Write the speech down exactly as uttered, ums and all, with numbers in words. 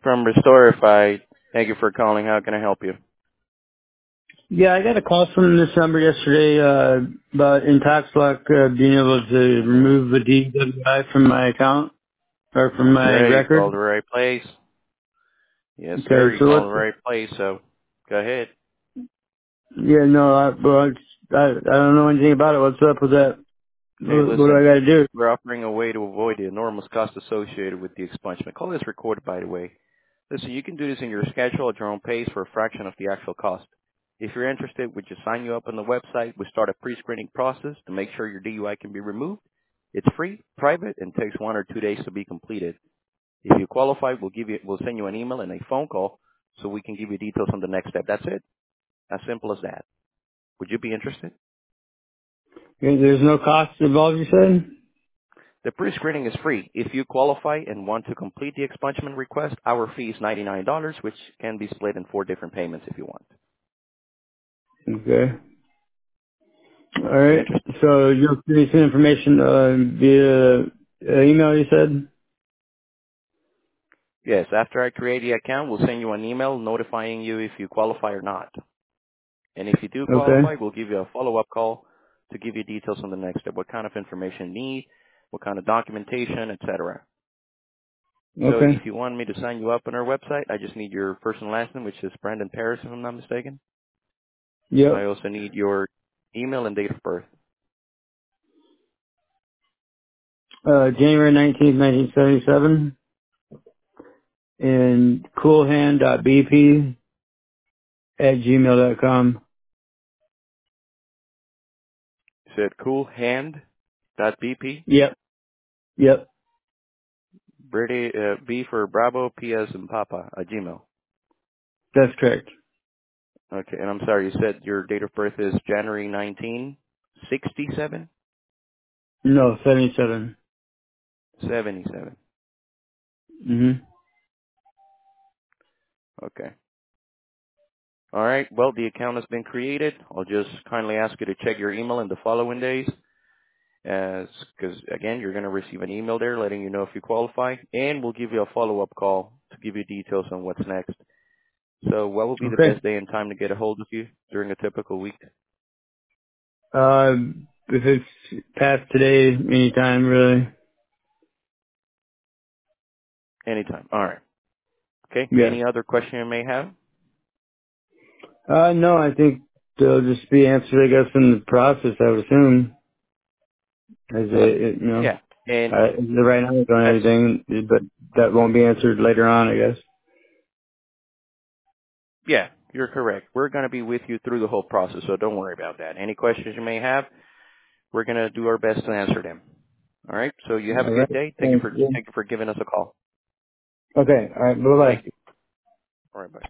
from Restorify. Thank you for calling. How can I help you? Yeah, I got a call from this number yesterday uh, about IntaxLock uh, being able to Mm-hmm. remove the D W I from my account or from That's my right. You record. called the right place. Yes, sir. Okay, You so called what? the right place. So go ahead. Yeah, no, I, well, it's, I I don't know anything about it. What's up with that? Hey, What, what do I listen. got to do? We're offering a way to avoid the enormous cost associated with the expungement. Call is recorded, by the way. Listen, you can do this in your schedule at your own pace for a fraction of the actual cost. If you're interested, we just sign you up on the website. We start a pre-screening process to make sure your D U I can be removed. It's free, private, and takes one or two days to be completed. If you qualify, we'll give you, we'll send you an email and a phone call so we can give you details on the next step. That's it. As simple as that. Would you be interested? Okay, there's no cost involved, you said? The pre-screening is free. If you qualify and want to complete the expungement request, our fee is ninety-nine dollars, which can be split in four different payments if you want. Okay. All You right. interested? So you'll give me some information uh, via uh, email, you said? Yes. After I create the account, we'll send you an email notifying you if you qualify or not. And if you do Okay. qualify, we'll give you a follow-up call to give you details on the next step, what kind of information you need, what kind of documentation, et cetera. So Okay. if you want me to sign you up on our website, I just need your first and last name, which is Brandon Paris, if I'm not mistaken. I Yep. also need your email and date of birth. Uh, January nineteenth, nineteen seventy-seven. And coolhand.bp at gmail dot com. You said coolhand.bp, Yep. Yep. Brady, uh, B for Bravo, P as in Papa, at Gmail. That's correct. Okay, and I'm sorry, you said your date of birth is January nineteen sixty-seven? No, seventy-seven. seventy-seven. Mm-hmm. Okay. All right. Well, the account has been created. I'll just kindly ask you to check your email in the following days, as because again, you're going to receive an email there letting you know if you qualify, and we'll give you a follow-up call to give you details on what's next. So, what will be the Okay. best day and time to get a hold of you during a typical week? Uh, if it's past today, anytime really. Anytime. All right. Okay. Yeah. Any other question you may have? Uh, no, I think they'll just be answered, I guess, in the process, I would assume. As it, it you know, Yeah. And uh, right now I don't have that's anything, but that won't be answered later on, I guess. yeah. You're correct. We're going to be with you through the whole process, so don't worry about that. Any questions you may have, we're going to do our best to answer them. All right. So you have a All good right. day. Thank you Thank for you. thank you for giving us a call. Okay. All right. Bye bye. Thank you. All right. Bye.